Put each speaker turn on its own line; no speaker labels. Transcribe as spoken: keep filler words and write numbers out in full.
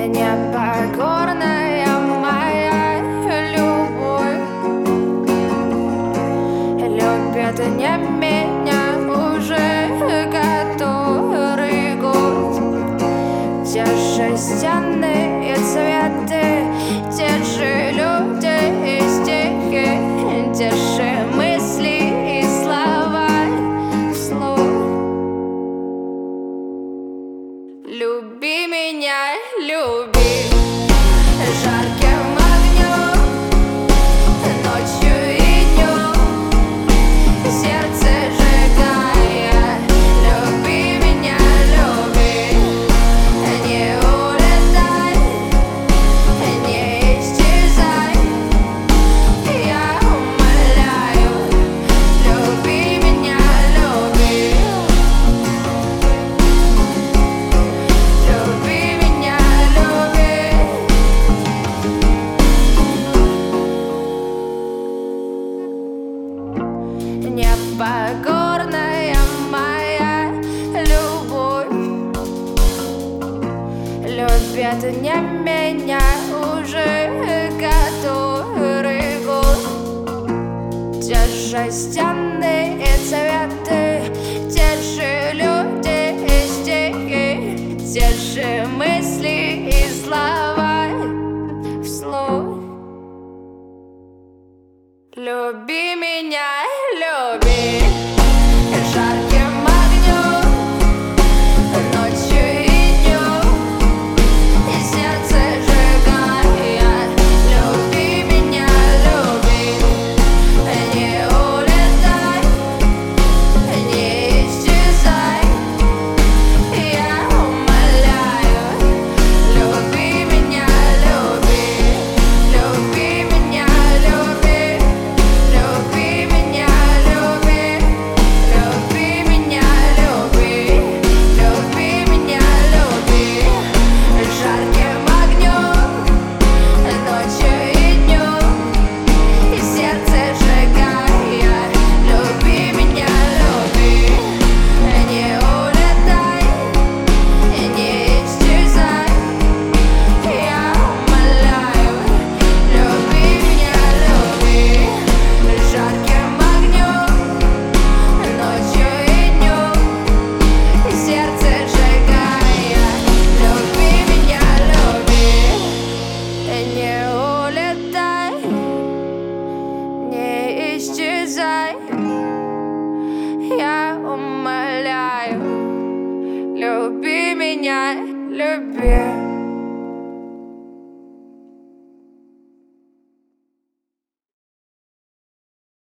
непокорная моя любовь. Любят не меня уже который год. Те же стены и цветы, те же люди и стихи, те же мысли и слова вслух. Люби меня, люби жарким огнем, ночью и днем, сердце сжигая. Люби меня, люби, не улетай, не исчезай, я умоляю. Люби меня, люби, люби меня, люби. Непокорная моя любовь. Любят не меня уже который год. Те же стены и цветы, те же люди и стихи, те же мысли и слова вслух. Люби меня, люби жарким огнем, ночью и днем, сердце сжигая. Люби меня, люби, не улетай, не исчезай, я умоляю. Люби меня, люби, люби меня, люби, люби меня, люби, люби меня, люби, люби меня, люби жарким огнем, ночью и днем, и сердце сжигая. Люби меня, люби, не улетай, не исчезай, я умоляю. Люби меня, люби жарким огнем, ночью и днем, и сердце сжигая. Люби меня, люби, не улетай, не исчезай, я умоляю. Люби меня, люби.